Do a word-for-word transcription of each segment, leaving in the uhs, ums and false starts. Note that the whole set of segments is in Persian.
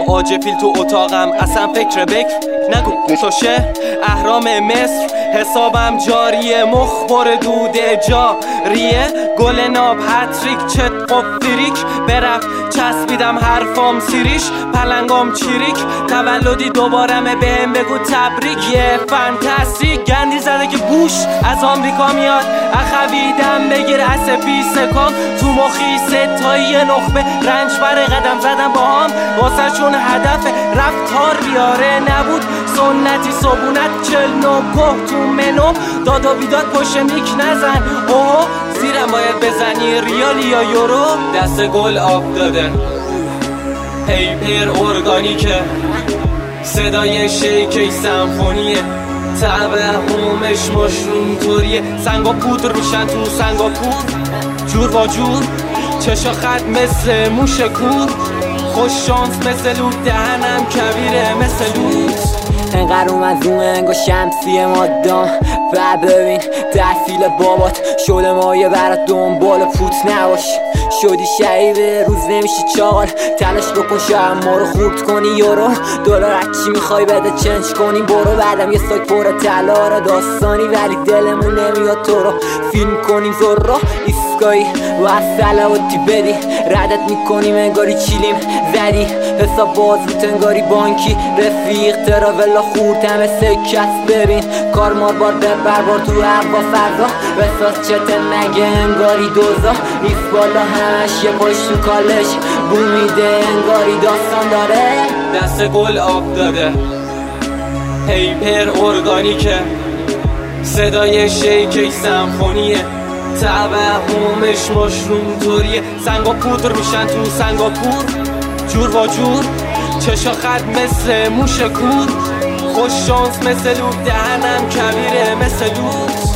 آجفیل تو اتاقم اصلا فکر بکر نگو توشه اهرام مصر حسابم جاریه مخبر دوده جاریه گل ناب هتریک چت قفریک برفت چسبیدم حرفام سیریش پلنگام چیریک تولدی دوبارمه بهم بگو تبریک یه فانتاستیک گندی زده که بوش از آمریکا میاد اخویدم بگیر اسفی سکام تو مخی ستایی نخبه رنج بر قدم زدم با هم واسه چون هدف رفتار بیاره نبود سنتی صبونت چل نو گه تو منو داد و بیداد پشت میک نزن اوه زیرم باید بزنی ریال یا یورو دست گل آب داده پیپر ارگانیکه صدای شیکی سمفونیه توهمش مشروم طوریه سنگا پودر میشن تو سنگاپور جور با جور چشا خط مثل موش کور خوش شانس مثل لوت دهنم کبیره مثل لوت انقدر اومد رو انگا شمسی مادام و ببین تحصیل بابات شده مایه برات دنبال پوت نباش شدی شعیبه روز نمیشی چاقال تلاش بکن شاید ما رو خورد کنی یورو دلار هرچی میخوای بده چنج کنی برو بعدم یه ساک پر تلاره داستانی ولی دلمون نمیاد تو رو فیلم کنیم زورا ایسکایی و از سلواتی بدی ردت میکنیم انگاری چیلیم زدی حساب باز بود انگاری بانکی رفیق تراولا خورد همه سکت ببین کار مار بار ببر بار تو هوا فضا بساز چته مگه انگاری دوزا نیست بالا همش یه پاش تو کالش بومیده انگاری داستان داره دست گل آب داده پیپر ارگانیکه صدای شیکی سمفونیه توهمش مشروم طوریه سنگا پودر میشن تو سنگاپور جور با جور چشا خط مثل موش کور خوش شانس مثل لوت دهنم کبیره مثل لوت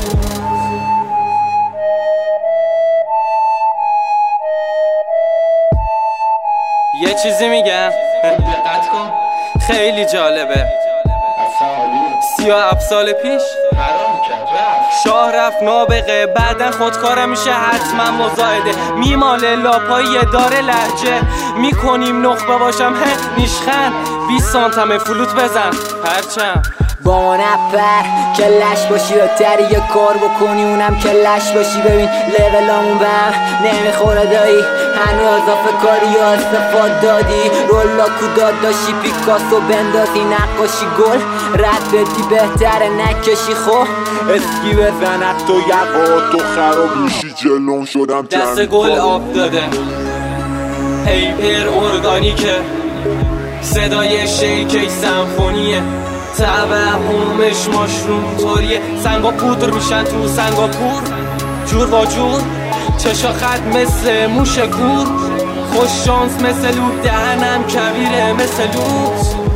یه چیزی میگم دقت کن خیلی جالبه سی و هفت سال پیش شاه رفت نابغه بعدن خودکارم میشه حتما مزایده میماله لاپایی داره لهجه میکنیم نخبه باشم هه نیشخن بیست سانتمه فلوت بزن پرچم با ما نپر کلش باشی بهتری یه کار بکنی اونم کلش باشی ببین لیولامون به هم نمیخوره دایی هنو اضافه کاری یا استفاد دادی رولا کوداد داشتی پیکاسو بندازی نقاشی گل رد بدی بهتره نکشی خو اسکی بزند تو یقا تو خراب میشی جلوم شدم دست گل آب داده پیپر ارگانیکه صدای شیکی سمفونیه توهمش مشروم طوریه سنگا پودر میشن تو سنگاپور جور با جور چشا خط مثل موش کور خوش شانس مثل لوت دهنم کبیره مثل لوت